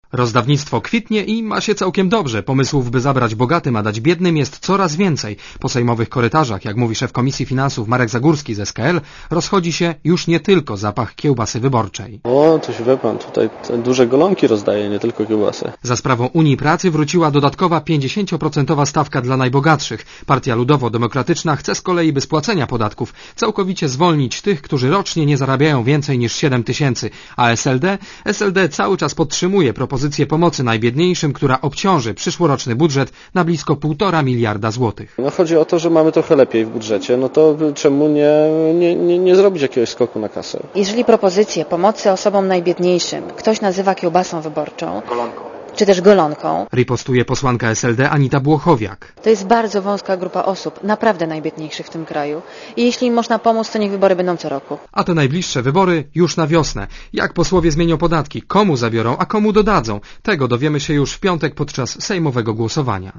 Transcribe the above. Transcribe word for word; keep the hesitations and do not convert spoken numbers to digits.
Rozdawnictwo kwitnie i ma się całkiem dobrze. Pomysłów, by zabrać bogatym, a dać biednym jest coraz więcej. Po sejmowych korytarzach, jak mówi szef Komisji Finansów Marek Zagórski z S K L, rozchodzi się już nie tylko zapach kiełbasy wyborczej. O, to się wie pan, tutaj duże golonki rozdaje, nie tylko kiełbasę. Za sprawą Unii Pracy wróciła dodatkowa pięćdziesięcioprocentowa stawka dla najbogatszych. Partia Ludowo-Demokratyczna chce z kolei, by z płacenia podatków całkowicie zwolnić tych, którzy rocznie nie zarabiają więcej niż siedem tysięcy, a S L D? S L D cały czas podtrzymuje propozycję Propozycję pomocy najbiedniejszym, która obciąży przyszłoroczny budżet na blisko półtora miliarda złotych. No chodzi o to, że mamy trochę lepiej w budżecie, no to czemu nie, nie, nie, nie zrobić jakiegoś skoku na kasę? Jeżeli propozycję pomocy osobom najbiedniejszym ktoś nazywa kiełbasą wyborczą, golonką, czy też golonką, ripostuje posłanka S L D Anita Błochowiak. To jest bardzo wąska grupa osób, naprawdę najbiedniejszych w tym kraju. I jeśli im można pomóc, to niech wybory będą co roku. A te najbliższe wybory już na wiosnę. Jak posłowie zmienią podatki, komu zabiorą, a komu dodadzą? Tego dowiemy się już w piątek podczas sejmowego głosowania.